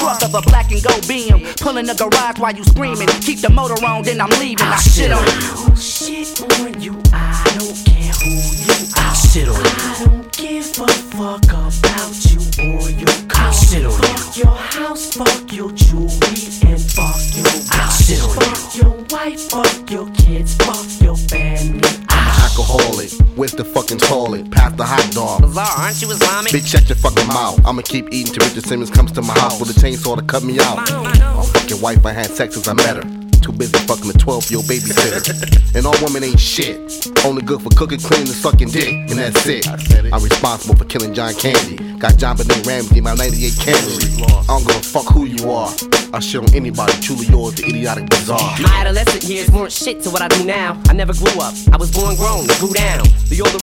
truck of a black and gold beam. Pulling the garage while you screaming. Keep the motor on, then I'm leaving. I shit on you. Shit on you, I don't care who you are. Shit on you. I don't give a fuck about you or your car. Shit on you. Fuck your house, fuck your jewelry, and fuck your watch. Shit on you. Fuck your wife, fuck your kids, fuck your family. Alcoholic, where's the fucking toilet? Pass the hot dog. Bizarre, aren't you Islamic? Bitch, shut your fucking mouth. I'ma keep eating till Richard Simmons comes to my house with a chainsaw to cut me out. My fucking wife, I had sex since I met her. Too busy fucking a 12-year-old babysitter. And all women ain't shit. Only good for cooking, cleaning, and sucking dick. And that's it. I'm responsible for killing John Candy. Got John Benet Ramsey, my 98 Camry. I don't give a fuck who you are. I shit on anybody, truly yours, the idiotic bizarre. My adolescent years weren't shit to what I do now. I never grew up, I was born grown, grew down. The older